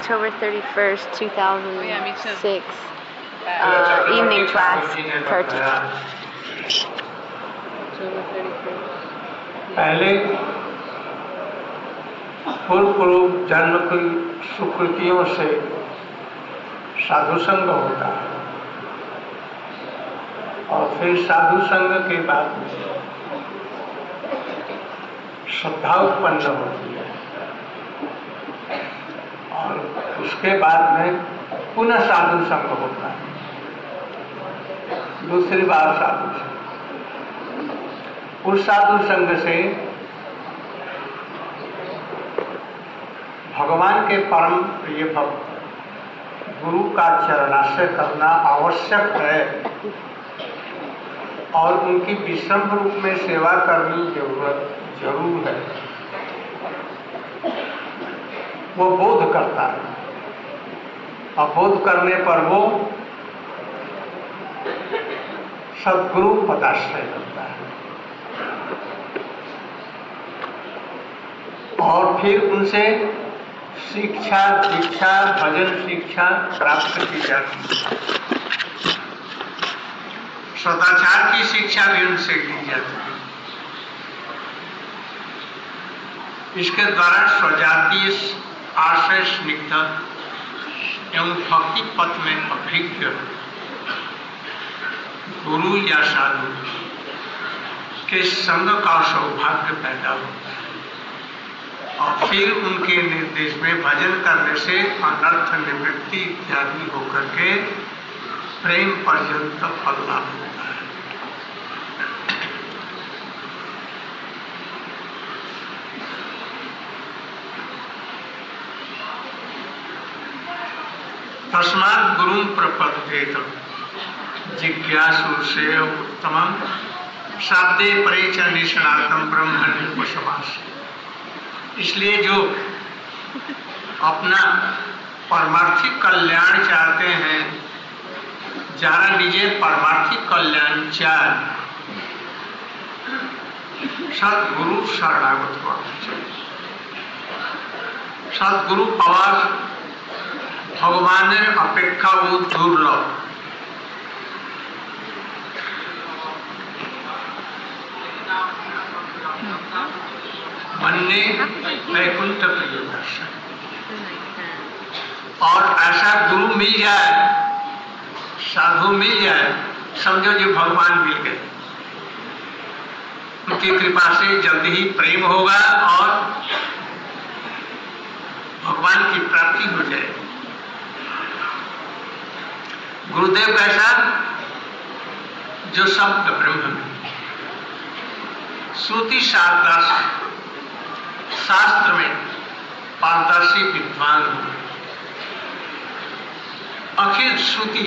October 31st, 2006. Evening class, purchase. October 31st. पहले पूर्व जन्म की सुकृतियों से साधु संग होता है और फिर साधु संग के बाद श्रद्धा उत्पन्न होती है और उसके बाद में पुनः साधु संग होता है, दूसरी बार साधु संग। उस साधु संग से भगवान के परम प्रिय भक्त गुरु का चरणाश्रय करना आवश्यक है और उनकी विश्रम्भ रूप में सेवा करनी जरूर है। वो बोध करता है और बोध करने पर वो सद्गुरु पदाश्रय करता है और फिर उनसे शिक्षा दीक्षा भजन शिक्षा प्राप्त की जाती है। सदाचार की शिक्षा भी उनसे ली जाती है। इसके द्वारा स्वजातीय आश्रय स्निग्ध एवं भक्ति पथ में अभिज्ञ गुरु या साधु के संग का सौभाग्य पैदा होता है और फिर उनके निर्देश में भजन करने से अनर्थ निवृत्ति इत्यादि होकर के प्रेम पर्यंत फल लाभ होता है। तस्मात् गुरुं प्रपद्येत जिज्ञासु से उत्तमं शाब्दे परे च निष्णातं ब्रह्मण्योपशमास। इसलिए जो अपना पारमार्थिक कल्याण चाहते हैं, जरा निजे पारमार्थिक कल्याण चाह सदगुरु शरणागत होना चाहिए। सदगुरु पावा भगवान अपेक्षा वो दुर्लभ। मन्ने वैकुंठ प्रिय दर्शन। और ऐसा गुरु मिल जाए, साधु मिल जाए, समझो जो भगवान मिल गए। उनकी कृपा से जल्दी ही प्रेम होगा और भगवान की प्राप्ति हो जाएगी। गुरुदेव कैसा? जो शब्द ब्रह्म में श्रुति शास्त्र में पारदर्शी विद्वान हो, अखिल श्रुति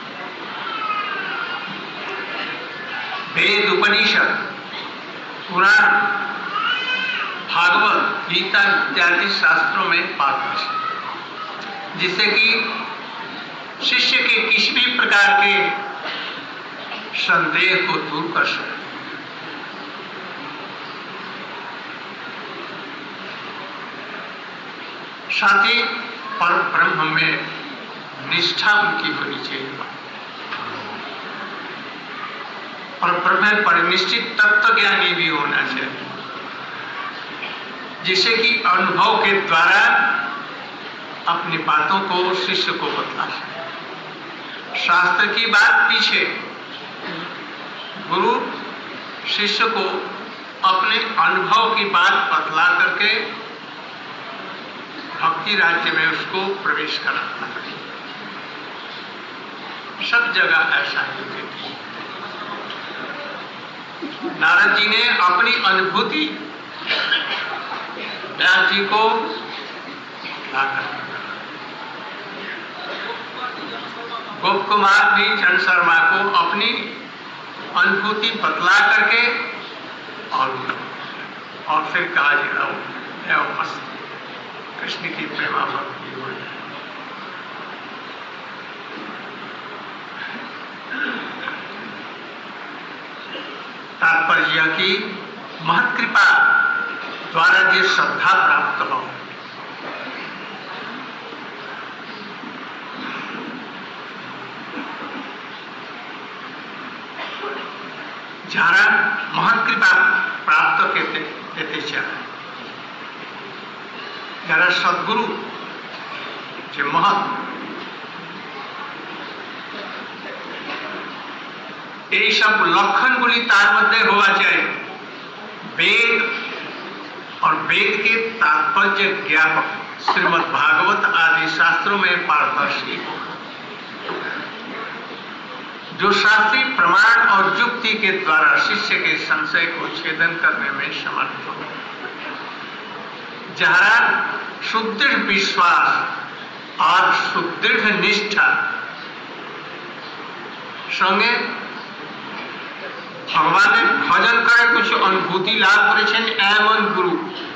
वेद उपनिषद पुराण भागवत गीता इत्यादि शास्त्रों में पारदर्शी, जिससे कि शिष्य के किसी भी प्रकार के संदेह को दूर कर सके। साथ ही पर ब्रह्म में निष्ठा उनकी होनी चाहिए और ब्रह्म पर निश्चित तत्व ज्ञानी भी होना चाहिए, जिससे कि अनुभव के द्वारा अपनी बातों को शिष्य को बतला सके। शास्त्र की बात पीछे, गुरु शिष्य को अपने अनुभव की बात बतला करके भक्ति राज्य में उसको प्रवेश कराता है। सब जगह ऐसा ही है। नारद जी ने अपनी अनुभूति व्यास जी को गोप कुमार भी चंद शर्मा को अपनी अनुभूति बतला करके और फिर कहा जाओ मस्त कृष्ण की प्रेमा भक्ति हो जाए। तात्पर्य की महत कृपा द्वारा जो श्रद्धा प्राप्त हो, যারা মহাকৃপা প্রাপ্ত পেতে চায়, যারা সদ্গুরু যে মহৎ এই সব লক্ষণগুলি তার মধ্যে হওয়া চাই। वेद और वेद के तात्पर्य ज्ञापक श्रीमद् भागवत आदि शास्त्रों में पारदर्शी हो, जो शास्त्रीय प्रमाण और युक्ति के द्वारा शिष्य के संशय को छेदन करने में समर्थ हो, जहां सुदृढ़ विश्वास और सुदृढ़ निष्ठा संगे भगवान भजन करे कुछ अनुभूति लाभ करेছেন এমন গুরু,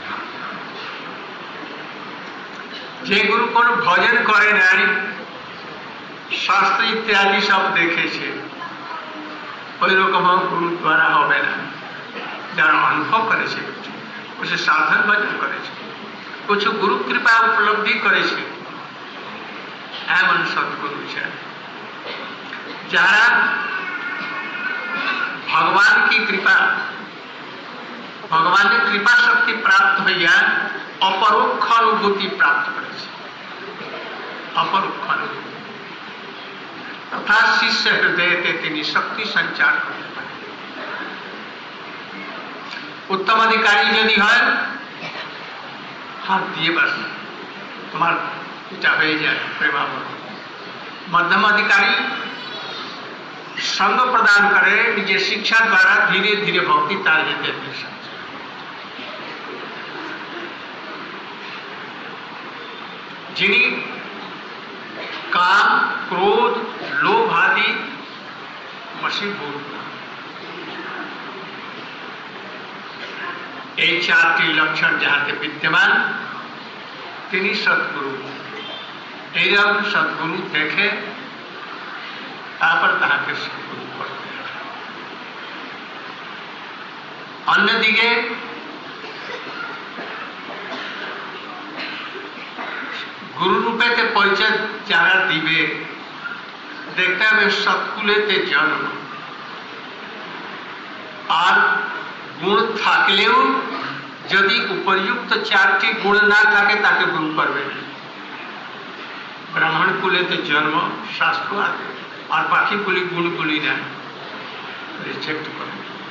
যে গুরু কোন ভজন করে নাই, শাস্ত্র ইত্যাদি সব দেখেছে, ওই রকম গুরু দ্বারা হবে না। যারা অনুভব করেছে, कुछ साधन भजन করেছে, कुछ गुरु कृपा उपलब्धि করেছে, এমন সৎগুরু চাই। যারা भगवान की कृपा, भगवान ने कृपा शक्ति प्राप्त हुई, अपरोक्ष अनुभूति प्राप्त करे, अपरोक्ष अनुभूति तथा शिष्य हृदय तेनी शक्ति संचार करते पारे। उत्तम अधिकारी यदि है, हाथ दिए बस तुम्हार पिता हो जाए प्रेमा। मध्यम अधिकारी संग प्रदान करे, निजे शिक्षा द्वारा धीरे धीरे भक्ति तार देते। जिन्हीं काम, क्रोध, लोभ आदि वशीभूत, ये चार लक्षण जहां के विद्यमान, तिनी सद्गुरु। जब सद्गुरु देखे तापर तहाँ के सद्गुरु पड़ते हैं। अन्य दिगे गुरु रूपे ते परिचय जारा दिवे, देखते हैं सत्कुले ते जन्म और गुण थाकलेও यदि उपयुक्त चारटी गुण ना থাকে তাকে गुरु करবে না। ब्राह्मण कुले ते जन्म शास्त्र आदि और बाकी कुली गुणगुली ना रिजेक्ट कर।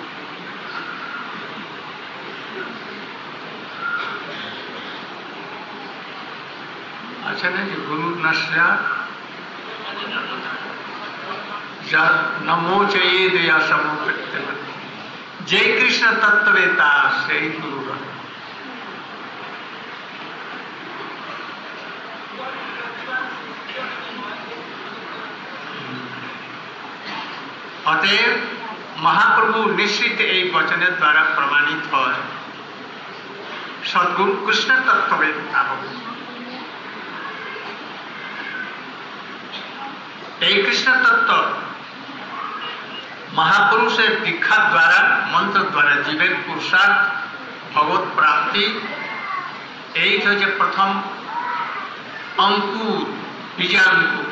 अच्छा ना कि गुरु नश्या नमो चाहिए दया समो करते, जय कृष्ण तत्ववेता से गुरु। अतएव महाप्रभु निश्चित एक वचन द्वारा प्रमाणित है, सद्गुरु कृष्ण तत्ववेता हो। एक कृष्ण तत्व महापुरुषेर दीक्षा द्वारा मंत्र द्वारा जीवन पुरुषार्थ भगवत प्राप्ति, यही हচ্ছে प्रथम अंकुर बीजांकुर।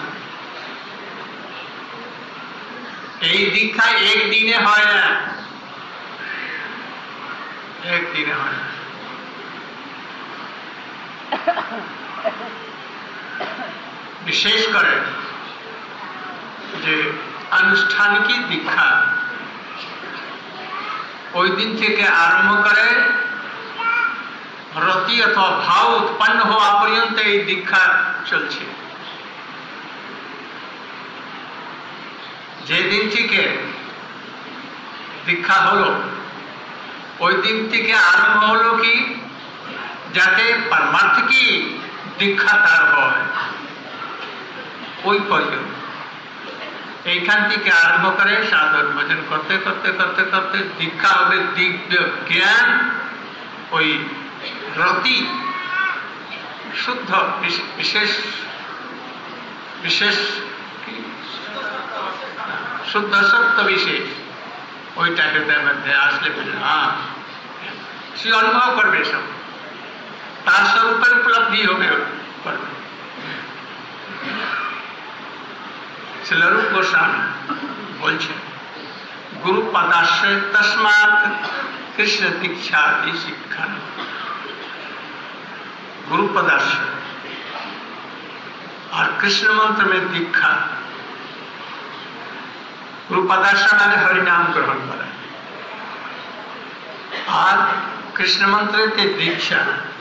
এই দীক্ষা একদিনে হয় না, একদিনে হয় না। বিশেষ করে যে আনুষ্ঠানিক দীক্ষা ওই দিন থেকে আরম্ভ করে রতি অথবা ভাব উৎপন্ন হওয়া পর্যন্ত এই দীক্ষা চলছে। যে দিন থেকে দীক্ষা হলো ওই দিন থেকে আরম্ভ হলো কি যাতে परमार्थ की দীক্ষা তার হয়, ওই পর্যন্ত এইখান থেকে আরম্ভ করে সাধন ভজন করতে করতে করতে করতে দীক্ষা হবে দিব্য জ্ঞান, ওই রতি শুদ্ধ বিশেষ বিশেষ शुद्ध सत्य विशेष ওইটা হৃদয়ের মধ্যে আসলে সে অনুভব করবে, সব তার স্বরূপের উপলব্ধি হবে করবে। শ্রীল রূপ গোস্বামী বলছেন गुरु पदाश्रय तस्मात् कृष्ण दीक्षादि शिक्षा। गुरु पदाश्रय और कृष्ण मंत्र में दीक्षा। गुरु पदाश्रय मैंने हरिनाम ग्रहण करा और कृष्ण मंत्र के दीक्षा,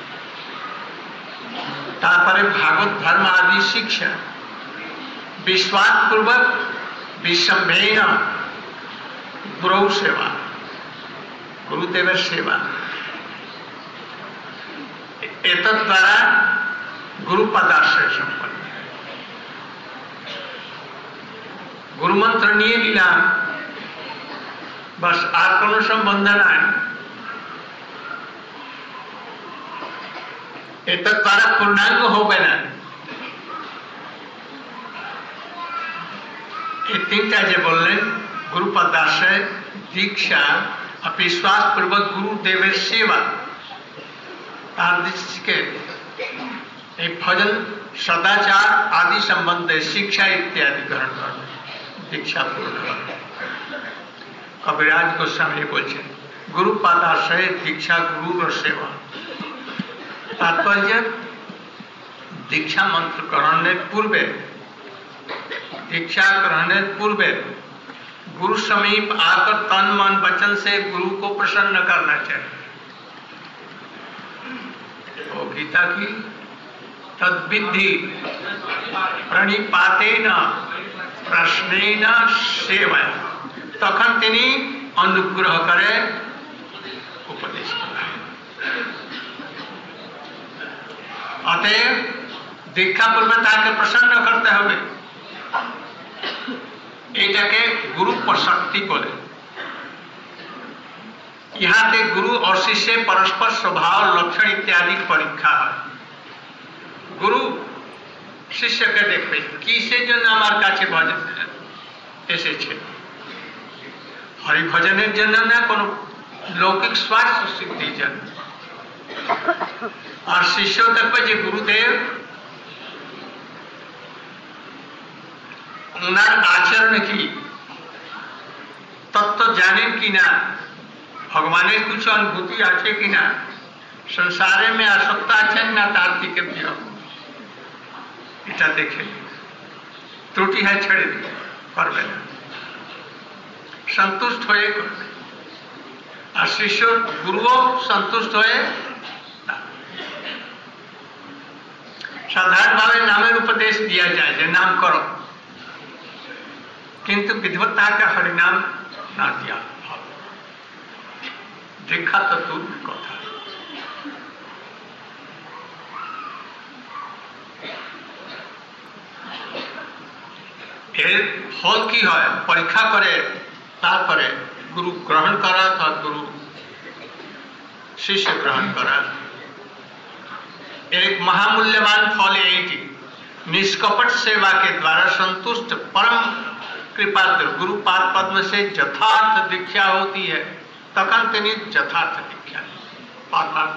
तापरे भागवत धर्म आदि शिक्षा, विश्वास पूर्वक विषम्भेन गुरु सेवा, गुरुदेव सेवा, एतद् द्वारा गुरु पदाश्रय संपन्न है। गुरु मंत्र निये निलाम बस আর কোনো সম্বন্ধ নাই। एतद् द्वारा पूर्णांग होबे ना। ये तीनटा जे बोललें गुरु पदाश्रय दीक्षा और विश्वास पूर्वक गुरुदेवेर सेवा तार के भजन सदाचार आदि संबंधे शिक्षा इत्यादि ग्रहण करना दीक्षा पूर्ण। कविराज गोस्वामी बोलছেন गुरु पदाश्रय दीक्षा गुरु और सेवा। तात्पर्य दीक्षा मंत्र ग्रहण पूर्वे, दीक्षा ग्रहण पूर्वे गुरु समीप आकर तन मन वचन से गुरु को प्रसन्न करना चाहिए। तो गीता की तद्विधि प्रणिपातेन प्रश्नेन सेवा, तखन तिनी अनुग्रह करे उपदेश करे। अतएव दीक्षा पूर्व ताके प्रसन्न करते हुए एटाके गुरु प्रशक्ति बोले। यहाँ पे गुरु और शिष्य परस्पर स्वभाव लक्षण इत्यादि परीक्षा है। गुरु शिष्य के देखबे किसे जन आमार काछे भजन एसे छे, हरि भजनेर जन्य ना कोनो लौकिक स्वास्थ्य सिद्धि जन। और शिष्य देखबे जे गुरुदेव उनार आचरण की तत्व जानें कि ना, भगवान कुछ अनुभूति आछे कि ना, संसारे में आसक्ता आछे ना तार्किक वियोग, এটা देखे त्रुटि है छेड़े दिए करबे ना, संतुष्ट होए करबे। और शिष्य गुरुओ संतुष्ट होए साधारण भावे नामेर उपदेश दिया जाए जे नाम करो, किंतु विद्वत्ता का हरिनाम ना दिया दीक्षा तो दूर कथा। फल की है परीक्षा करे तारपरे गुरु ग्रहण करा था, गुरु शिष्य ग्रहण करा। एक महामूल्यवान फल है निष्कपट सेवा के द्वारा संतुष्ट परम कृपाद्र गुरु पाद पद्म से यथार्थ दीक्षा होती है। तखन तेनी यथार्थ दीक्षा पारमार्थ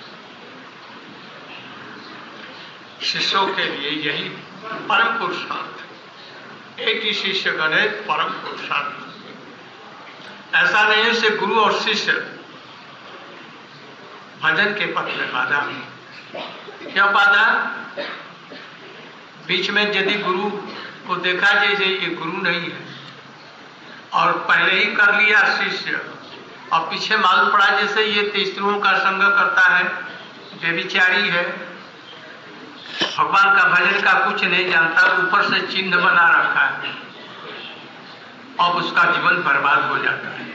शिष्यों के लिए यही परम पुरुषार्थ। एक ही शिष्य गणे परम पुरुषार्थ। ऐसा नहीं से गुरु और शिष्य भजन के पथ में बाधा। क्या बाधा? बीच में यदि गुरु को देखा जैसे ये गुरु नहीं है और पहले ही कर लिया शिष्य और पीछे मालूम पड़ा जैसे ये स्त्रियों का संग करता है, व्यभिचारी है, भगवान का भजन का कुछ नहीं जानता, ऊपर से चिन्ह बना रखा है, अब उसका जीवन बर्बाद हो जाता है।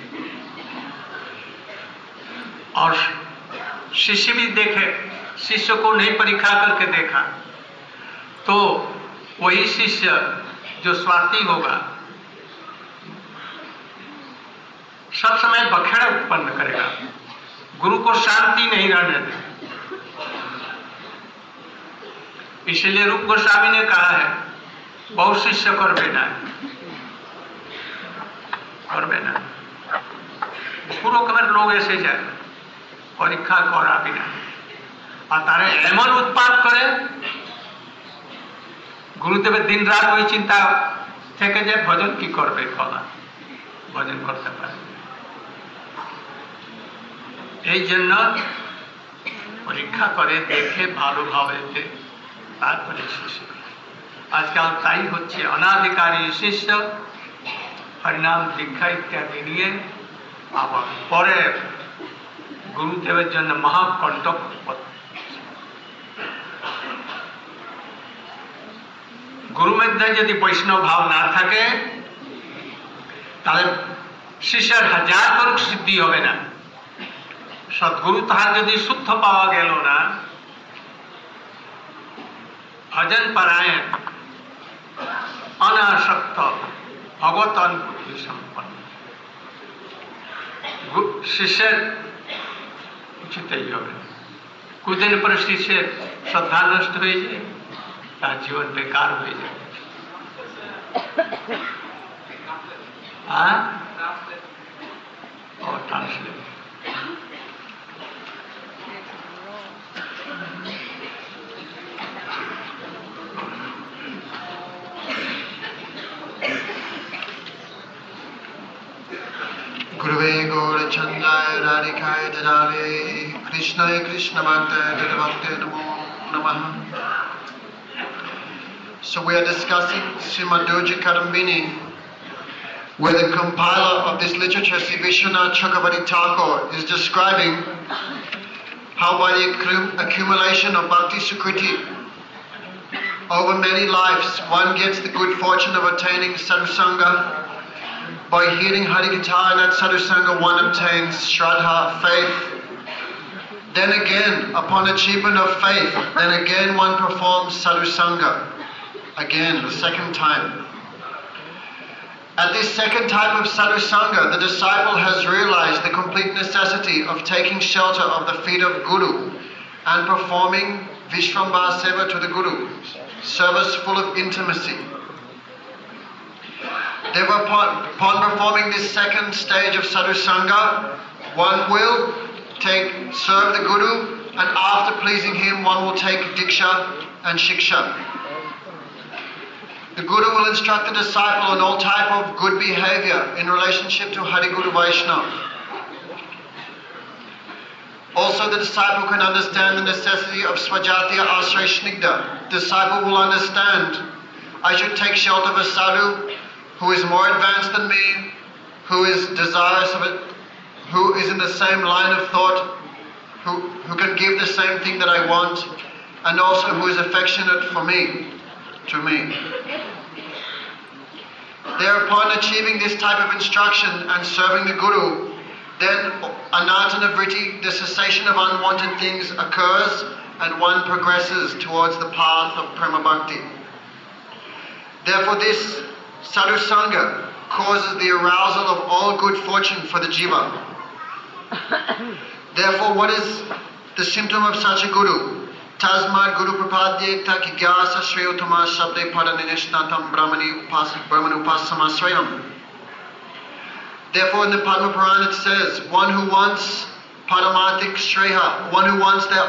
और शिष्य भी देखे, शिष्य को नहीं परीक्षा करके देखा तो वही शिष्य जो स्वार्थी होगा सब समय बखेड़ा उत्पन्न करेगा, गुरु को शांति नहीं रहने देगा। इसलिए रूप गोस्वामी ने कहा है बहुत शिष्य कर बेना पूरा कमर लोग ऐसे जाए परीक्षा करा बिना और तारे एमन उत्पाद करे गुरुदेव दिन रात वही चिंता थे जे भजन की करबे कला ভজন করতে পারে। এই জন্য পরীক্ষা করে দেখে ভালোভাবে তারপরে শিষ্য। আজকাল তাই হচ্ছে, অনাধিকারী শিষ্য হরিনাম দীক্ষা ইত্যাদি নিয়ে আবার পরে গুরুদেবের জন্য মহাকণ্টক। গুরু মধ্যে যদি বৈষ্ণব ভাব না থাকে তাহলে শিষ্যের হাজার করুক সিদ্ধি হবে না। সদ্গুরু তাহার যদি শুদ্ধ পাওয়া গেল না, ভজন পরায়ণ অনাসক্ত ভগবত অনুভূতি সম্পন্ন শিষ্যের উচিতই হবে। কুদিন পরে শিষ্যের শ্রদ্ধা নষ্ট হয়ে যায়, তার জীবন বেকার হয়ে যায়। Translate Guruve Gaurachandaya Radhikaya Dadave Krishnaya Krishna Bhaktaya Dadavakte Namo Namaha. So we are discussing Srimad Doji Kadambini, where the compiler of this literature, Sri Vishwanath Chakravarti Thakur, is describing how by the accumulation of Bhakti Sukriti over many lives, one gets the good fortune of attaining Sadhusanga. By hearing Harikatha and that Sadhusanga, one obtains Shraddha, faith. Then again, upon achievement of faith, then again one performs Sadhusanga. Again, the second time. At this second type of Sadhusanga, the disciple has realized the complete necessity of taking shelter of the feet of Guru and performing Vishvambhar Seva to the Guru, service full of intimacy. Therefore, upon performing this second stage of Sadhusanga, one will serve the Guru, and after pleasing him, one will take Diksha and Shiksha. The Guru will instruct the disciple on all type of good behavior in relationship to Hari Guru Vaishnava. Also, the disciple can understand the necessity of Swajatiya Asray Snigdha. The disciple will understand, I should take shelter of a sadhu who is more advanced than me, who is desirous of it, who is in the same line of thought, who can give the same thing that I want, and also who is affectionate to me. Thereupon achieving this type of instruction and serving the Guru, then anartana vritti, the cessation of unwanted things, occurs and one progresses towards the path of Prema Bhakti. Therefore this Sadhusanga causes the arousal of all good fortune for the jiva. Therefore, what is the symptom of such a Guru? Tasmad Guru Prapadye Takigyasa Shreyotama Shabde Padanishnatam Brahmani Upasamasrayam. Therefore, in the Padma Purana it says, one who wants Paramarthik Shreya, one who wants their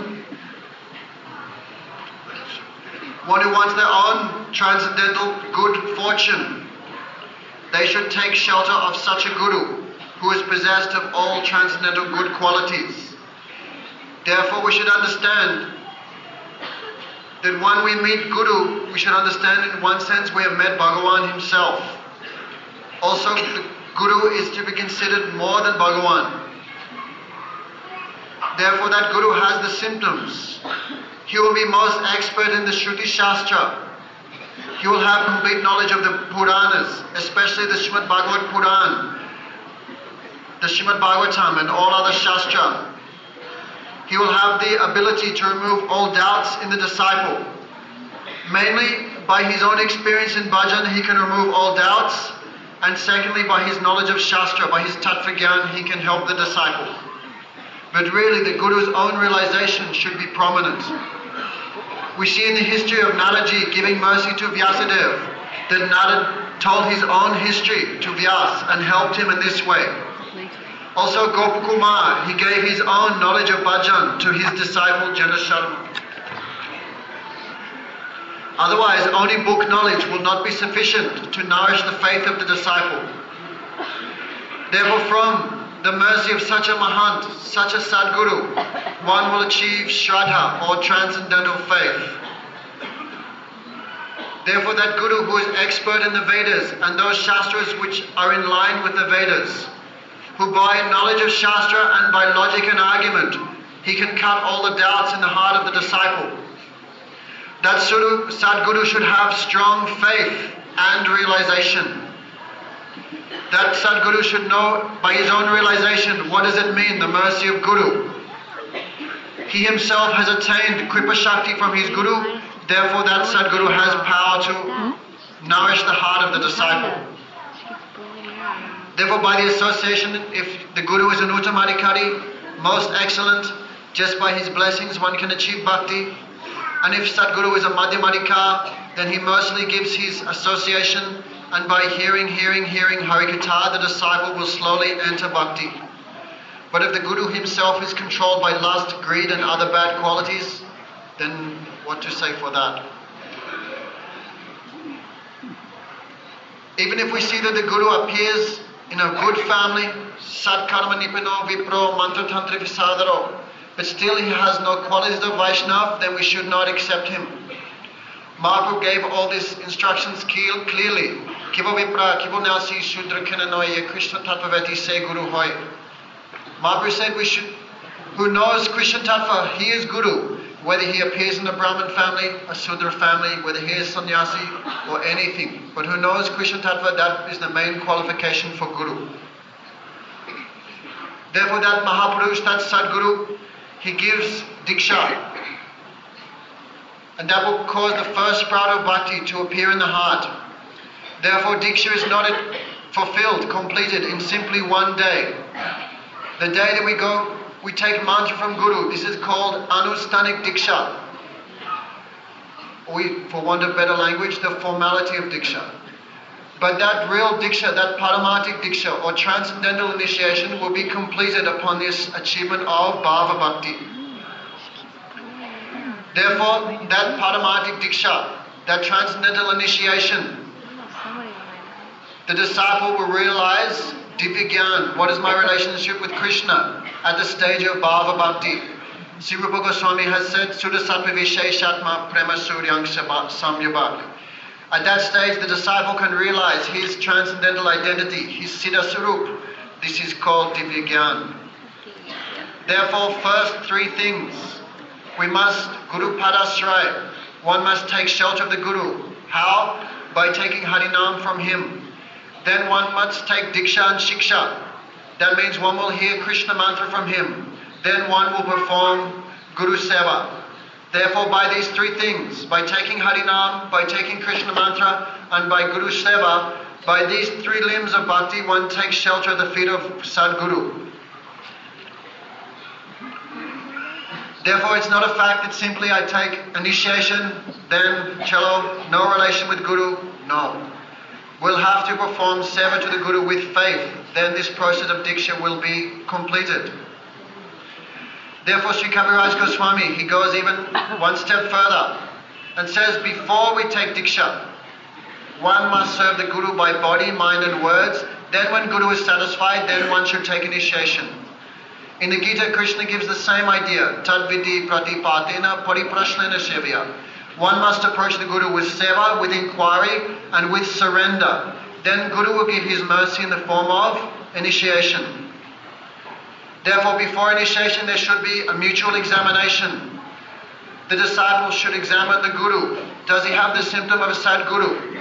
own transcendental good fortune, they should take shelter of such a Guru who is possessed of all transcendental good qualities. Therefore, we should understand that when we meet Guru, we should understand in one sense we have met Bhagavan himself. Also, the Guru is to be considered more than Bhagavan. Therefore, that Guru has the symptoms. He will be most expert in the Shruti Shastra. He will have complete knowledge of the Puranas, especially the Srimad Bhagavad Puran, the Srimad Bhagavatam and all other Shastra. He will have the ability to remove all doubts in the disciple. Mainly, by his own experience in bhajan, he can remove all doubts, and secondly, by his knowledge of Shastra, by his Tattva Gyan, he can help the disciple. But really, the Guru's own realization should be prominent. We see in the history of Nadaji giving mercy to Vyasadeva that Nada told his own history to Vyas and helped him in this way. Also, Gopakumar, he gave his own knowledge of bhajan to his disciple Janasharma. Otherwise, only book knowledge will not be sufficient to nourish the faith of the disciple. Therefore, from the mercy of such a Mahant, such a Sadguru, one will achieve Shraddha or transcendental faith. Therefore, that Guru who is expert in the Vedas and those Shastras which are in line with the Vedas, who by knowledge of Shastra and by logic and argument, he can cut all the doubts in the heart of the disciple. That Sadguru should have strong faith and realization. That Sadguru should know by his own realization, what does it mean, the mercy of Guru? He himself has attained Kripa Shakti from his Guru, therefore that Sadguru has power to nourish the heart of the disciple. Therefore, by the association, if the Guru is an Uttamadhikari, most excellent, just by his blessings one can achieve bhakti. And if Sadguru is a Madhyamadhikar, then he mostly gives his association, and by hearing Harikatha, the disciple will slowly enter bhakti. But if the Guru himself is controlled by lust, greed and other bad qualities, then what to say for that? Even if we see that the Guru appears in a good family, Sadkarma Nipino Vipro Mantra Tantra Visadaro, but still he has no qualities of Vaishnav, then we should not accept him. Mahaprabhu gave all these instructions clearly. Kibo Vipra, Kibo Nasi, Shudra Kinanoye, Krishna Tattvavati Se Guru Hoy. Mahaprabhu said we should, who knows Krishna Tattva, he is Guru. Whether he appears in a Brahmin family, a Sudra family, whether he is sannyasi or anything. But who knows Krishna Tattva, that is the main qualification for Guru. Therefore that Mahapurush, that Sadguru, he gives Diksha. And that will cause the first sprout of bhakti to appear in the heart. Therefore Diksha is not fulfilled, completed in simply one day. The day that we take mantra from Guru, this is called Anustanik Diksha. For want of better language, the formality of Diksha. But that real Diksha, that Paramatik Diksha or transcendental initiation will be completed upon this achievement of Bhava Bhakti. Therefore, that Paramatik Diksha, that transcendental initiation, the disciple will realize Divya Gyan, what is my relationship with Krishna at the stage of Bhava Bhakti. Sri Rupa Goswami has said, Sudha Sattva Visheshatma Prema Suryang Samyabhak. At that stage, the disciple can realize his transcendental identity, his Siddha Sarup. This is called Divya Gyan. Therefore, first three things. We must, Guru Padasray, one must take shelter of the Guru. How? By taking Harinam from him. Then one must take Diksha and Shiksha. That means one will hear Krishna mantra from him. Then one will perform Guru Seva. Therefore, by these three things, by taking Harinam, by taking Krishna mantra, and by Guru Seva, by these three limbs of bhakti, one takes shelter at the feet of Sadguru. Therefore, it's not a fact that simply I take initiation, then cello, no relation with Guru. No. We'll have to perform seva to the Guru with faith. Then this process of Diksha will be completed. Therefore, Sri Kaviraj Goswami, he goes even one step further and says, before we take Diksha, one must serve the Guru by body, mind and words. Then when Guru is satisfied, then one should take initiation. In the Gita, Krishna gives the same idea. Tadvidi pratipatena pariprashnena sevya. One must approach the Guru with seva, with inquiry and with surrender. Then Guru will give his mercy in the form of initiation. Therefore, before initiation, there should be a mutual examination. The disciple should examine the Guru. Does he have the symptom of a Sadguru?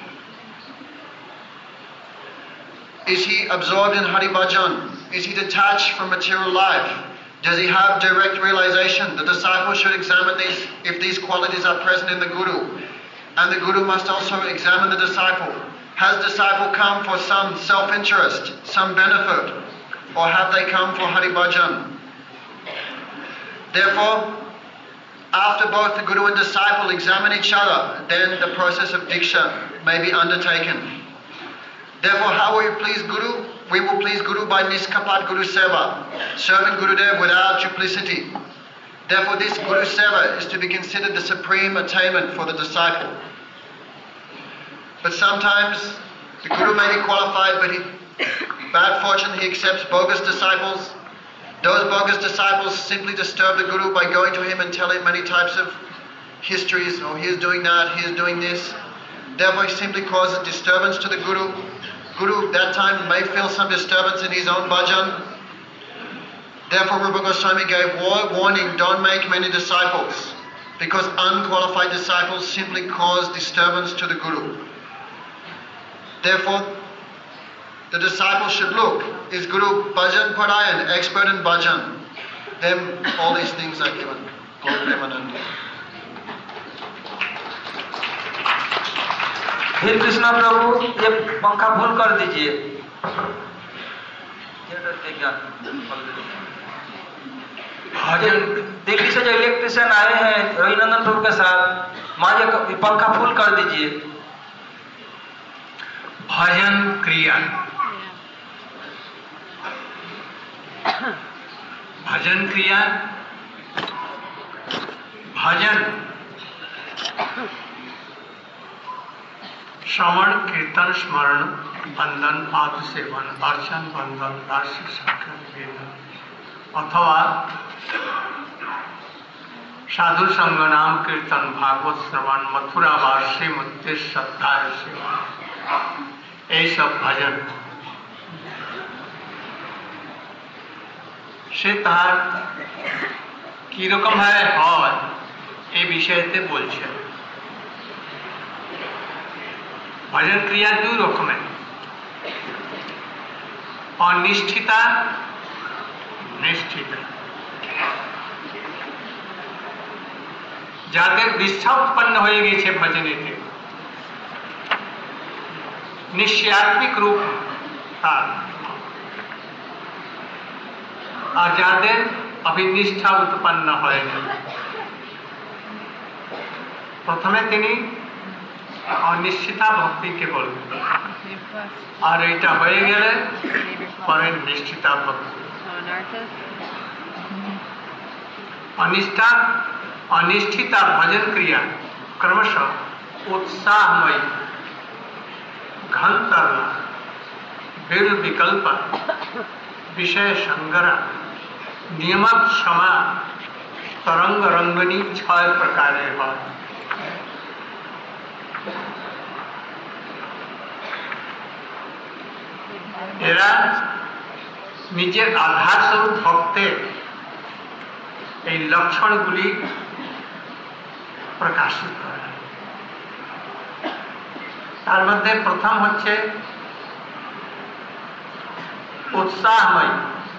Is he absorbed in Hari Bhajan? Is he detached from material life? Does he have direct realization? The disciple should examine these, if these qualities are present in the Guru. And the Guru must also examine the disciple. Has the disciple come for some self-interest, some benefit? Or have they come for Hari Bhajan? Therefore, after both the Guru and disciple examine each other, then the process of Diksha may be undertaken. Therefore, how will we please Guru? We will please Guru by Niskapat Guru Seva, serving Gurudev without duplicity. Therefore, this Guru Seva is to be considered the supreme attainment for the disciple. But sometimes the Guru may be qualified, but bad fortune, he accepts bogus disciples. Those bogus disciples simply disturb the Guru by going to him and telling many types of histories. Oh, he is doing that, he is doing this. Therefore, he simply causes disturbance to the Guru. Guru, that time, may feel some disturbance in his own bhajan. Therefore, Rupa Goswami gave warning, don't make many disciples, because unqualified disciples simply cause disturbance to the Guru. Therefore, the disciple should look, is Guru bhajan parayan, expert in bhajan? Then all these things are given. Gaur Premanandi. हे कृष्णा प्रभु, ये पंखा full कर दीजिए। दिल्ली से जो electrician आए हैं रविनंदन प्रभु के साथ, माँ ये पंखा फुल कर दीजिए। भजन क्रिया, भजन क्रिया, भजन श्रवण कीर्तन स्मरण बंधन पाद सेवन अर्चन बंधन राशि संख्यन वेदन अथवा साधु संग नाम कीर्तन भागवत श्रवण मथुरा वासी मुक्ति सत्ताय सेवन, ये सब भजन से तार की रकम है हर ये विषयते बोलছে। भजन क्रिया दो रकम है, अनिष्ठिता निष्ठिता। যাদের নিষ্ঠা উৎপন্ন হয়ে গেছে ভজনেতে নিশ্চয়াত্মিক রূপ তার, আর যাদের অবিনিষ্ঠা উৎপন্ন হয়নি প্রথমে তিনি অনিশ্চিতা ভক্তিকে বলবেন, আর এটা হয়ে গেলে পরে নিশ্চিতা ভক্তি। अनिष्ठिता भजन क्रिया क्रमशः उत्साहमय घंतरना बिल विकल्प विषय संग्रह नियमक क्षमा तरंग रंगनी 6 प्रकारे है। এরা নিজের আধার স্বরূপ ভক্তের এই লক্ষণগুলি প্রকাশিত করে। তার মধ্যে প্রথম হচ্ছে उत्साहमय,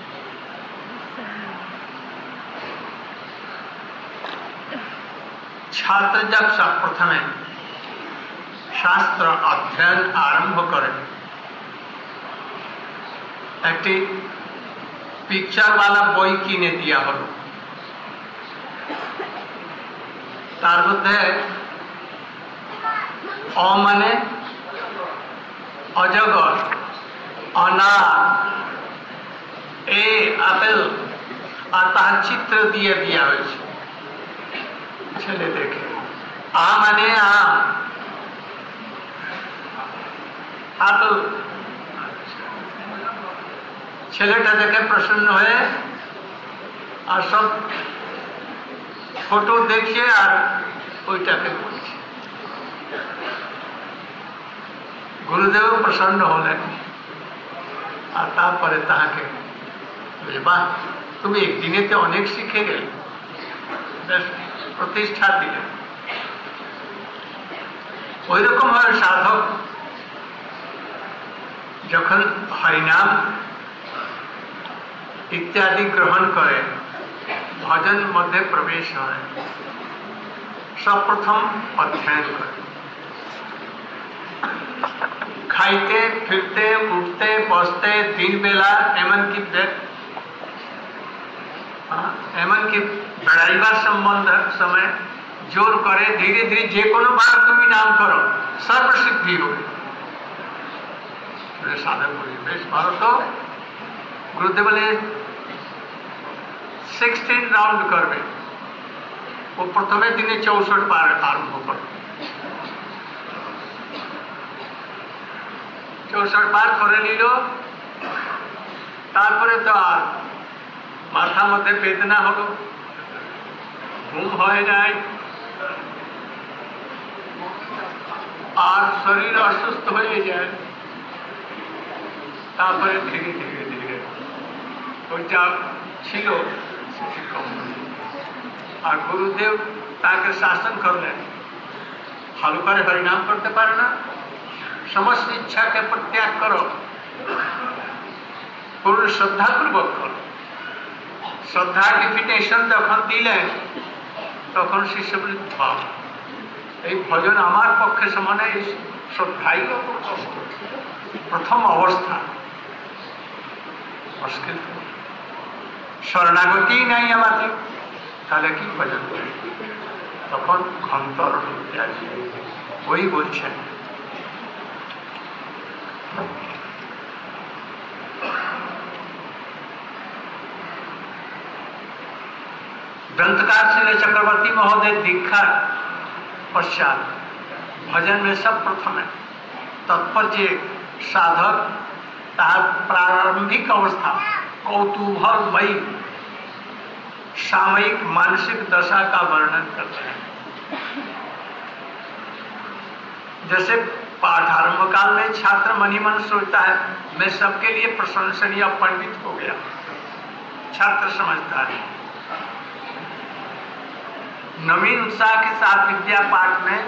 छात्र जब सब प्रथमे शास्त्र अध्ययन आरंभ करें একটি পিকচার वाला বই কিনে দেওয়া হলো, তার মধ্যে অ মানে অজগর, অনার, এ আপেল আর তার চিত্র দিয়ে দেওয়া হয়েছে ছেলে দেখে। আ মানে আম, আপেল। ছেলেটা দেখে প্রসন্ন হয়ে আর সব ফটো দেখছে আর ওইটাকে বলছে। গুরুদেব প্রসন্ন হলেন আর তারপরে তাহাকে বাহ তুমি একদিনেতে অনেক শিখে গেলে, প্রতিষ্ঠা দিলেন। ওই রকম ভাবে সাধক যখন হরিনাম ইত্যাদি গ্রহণ করে ভজন মধ্যে প্রবেশ হয়, সর্বপ্রথম অধ্যয়ন করে। খাইতে ফিরতে উঠতে বসতে দিন বেলা এমনকি বেড়াইবার সম্বন্ধ সময় জোর করে ধীরে ধীরে যে কোনো বার তুমি নাম করো সর্বসিদ্ধি হবে। সাধক বলি বেশ ভালো, তো গুরুদেব বলে 16 রাউন্ড করবে, ও প্রথমে দিনে 64 বার আরম্ভ করবে। 64 বার করে নিল, তারপরে তো আর মাথা মধ্যে বেদনা হলো, ঘুম হয়ে যায়, আর শরীর অসুস্থ হয়ে যায়। তারপরে ধীরে ধীরে ধীরে ওই যা ছিল সেটি কম হল। আর গুরুদেব তাকে শাসন করলেন, ভালো করে হরিনাম করতে পারে না, সমস্ত ইচ্ছাকে পরিত্যাগ করো, পূর্ণ শ্রদ্ধাপূর্বক করো। শ্রদ্ধার ইনভিটেশন যখন দিলেন তখন শিষ্য বলে, এই ভজন আমার পক্ষে সমানে, এই শ্রদ্ধাই অত কষ্ট, প্রথম অবস্থা মুশকিল, শরণাগতি নাই আমাদের, তাহলে কি ভজন করি? তখন ঘন্তর ওই বলছেন ग्रंथकार श्री चक्रवर्ती महोदय दीक्षा पश्चात भजन में सब प्रथम है तत्पर जे साधक तार प्रारंभिक अवस्था कौतूहलमयी सामयिक मानसिक दशा का वर्णन करते हैं। जैसे पाठारंभ काल में छात्र मनी मन सोचता है मैं सबके लिए प्रशंसनीय पंडित हो गया, छात्र समझता है। नवीन उत्साह के साथ विद्या पाठ में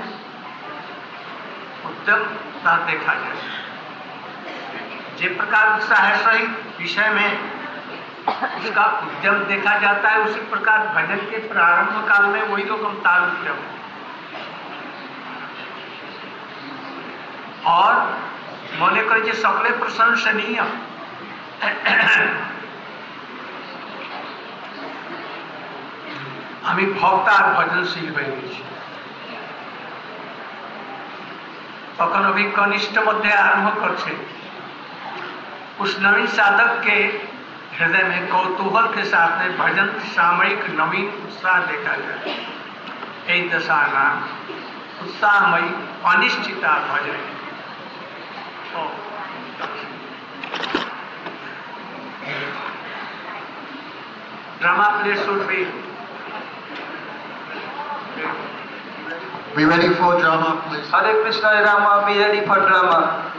उद्यमता देखा जाए, जिस प्रकार उत्साह है सही विषय में उसका उद्यम देखा जाता है, उसी प्रकार भजन के प्रारंभ काल में वही लोग ताल उद्यम। और मने कर जे सकले प्रशंसनीय আমি ভক্ত আর ভজনশীল হয়ে গেছি। তখন अभी कनिष्ठ मध्य आरंभ करছে, उस नवीन साधक के हृदय में कौतूहल के साथ में भजन सामयिक नवीन उत्साह देखा जाए। এই दशा नाम उत्साहमयी अनिश्चिता भजन। Drama play should be Be ready for drama, please. Hare Krishna Rama, be ready for drama.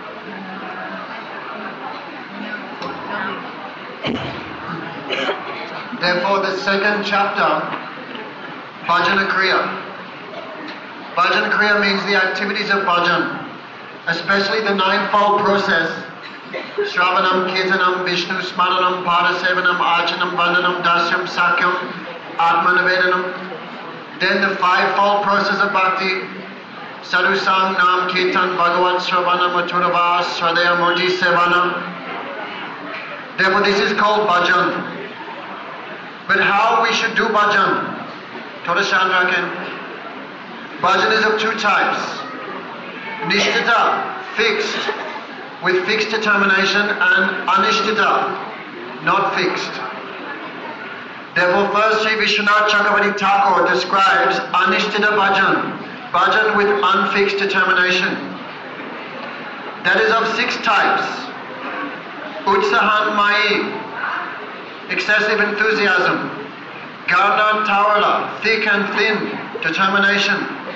Therefore, the second chapter, Bhajana Kriya. Bhajana Kriya means the activities of bhajan, especially the ninefold process: Shravanam, Kirtanam, Vishnu Smaranam, Padasevanam, Archanam, Vandanam, Dasyam, Sakyam, Atmanavedanam. Then the fivefold process of bhakti: Sadhu Sang, Nam, Kirtan, Bhagavat, Shravanam, Mathurabhas, Swadaya, Murti, Sevanam. Therefore, this is called bhajan. But how we should do bhajan? Todashandraken. Bhajan is of two types: Nishtita, fixed, with fixed determination, and Anishtita, not fixed. Therefore, first Sri Vishwanath Chakravarti Thakur describes Anishtita bhajan, bhajan with unfixed determination. That is of 6 types: Utsahan Mayi, excessive enthusiasm; Garna Tawala, thick and thin, determination;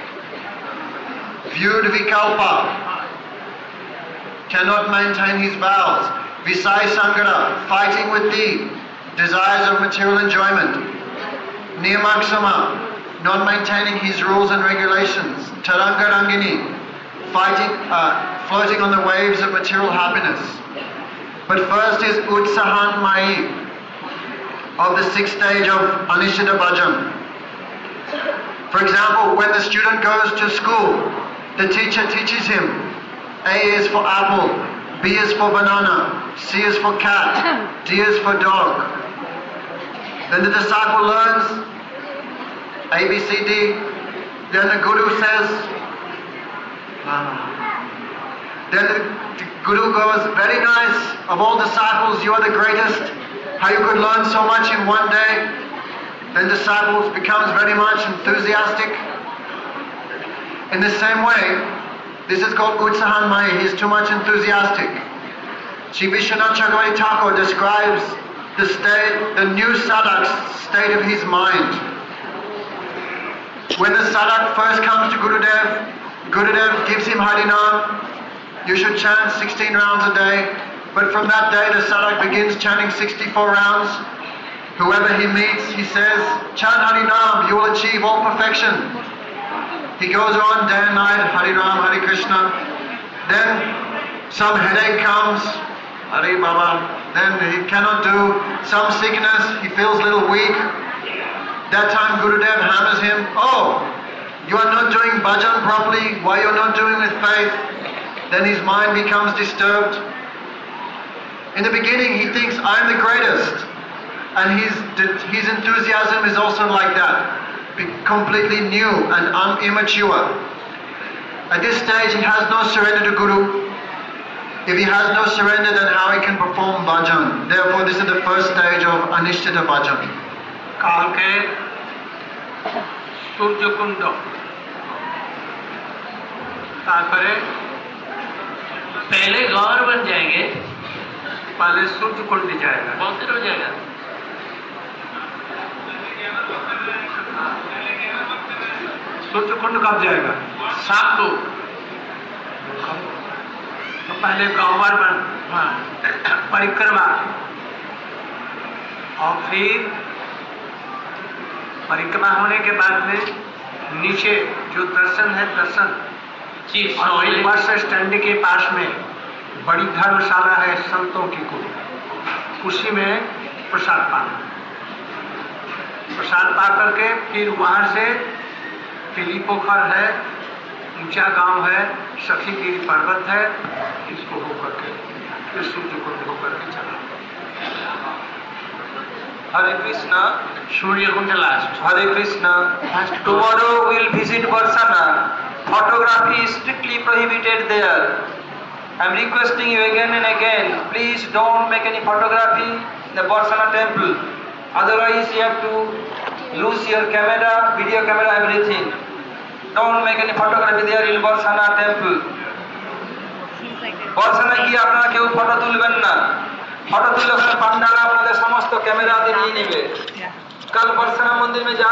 Vyud Vikalpa, cannot maintain his vows; Visai Sangara, fighting with thee, desires of material enjoyment; Niyamaksama, not maintaining his rules and regulations; Taranga Rangini, floating on the waves of material happiness. But first is Utsahan Mayi, of the 6th stage of Anishtita bhajan. For example, when the student goes to school, the teacher teaches him A is for apple, B is for banana, C is for cat, D is for dog. Then the disciple learns A, B, C, D. Then the Guru says, then the Guru goes, very nice, of all disciples you are the greatest, how you could learn so much in one day. Then disciples becomes very much enthusiastic. In the same way, this is called Utsahan Maya, he is too much enthusiastic. Sri Vishwanath Chakravarti Thakur describes the new sadhak's state of his mind. When the sadhak first comes to Gurudev, Gurudev gives him Harinam. You should chant 16 rounds a day. But from that day, the sadhak begins chanting 64 rounds. Whoever he meets, he says, chant Harinam, you will achieve all perfection. He goes on day and night, Harinam, Hare Krishna. Then some headache comes, Hare Baba. Then he cannot do some sickness, he feels a little weak. That time Gurudev hammers him, oh, you are not doing bhajan properly, why you are not doing with faith? Then his mind becomes disturbed. In the beginning he thinks, I am the greatest. And his enthusiasm is also like that, completely new and immature. At this stage he has no surrender to Guru. If he has no surrender, then how he can perform bhajan? Therefore this is the first stage of Anishtita bhajan. काल के सूर्य कुंड तापरे पहले गौर बन जाएंगे, पहले सूर्य कुंड जाएगा, बहुत देर हो जाएगा। सूर्य कुंड कब जाएगा? शाम को। तो पहले गौवर बन परिक्रमा और फिर परिक्रमा होने के बाद में नीचे जो दर्शन है, दर्शन और बस स्टैंड के पास में बड़ी धर्मशाला है संतों की को, उसी में प्रसाद पाना। प्रसाद पा करके फिर वहाँ से पीली पोखर है, ऊंचा गांव है, सखीगिरी पर्वत है, इसको होकर के फिर सूर्य कुंड होकर के चला। Hare Krishna. Surya Kund last. Hare Krishna. Tomorrow we will visit Barsana. Photography is strictly prohibited there. I am requesting you again and again, please don't make any photography in the Barsana temple. Otherwise you have to lose your camera, video camera, everything. Don't make any photography there in Barsana temple. Barsana গিয়ে আপনারা কেউ photo তুলবেন না। Photo তুললে ওখানে পান্ডারা আপনাদের সমস্ত camera দিয়ে নিয়ে নেবে। কাল বার্সানা মন্দির में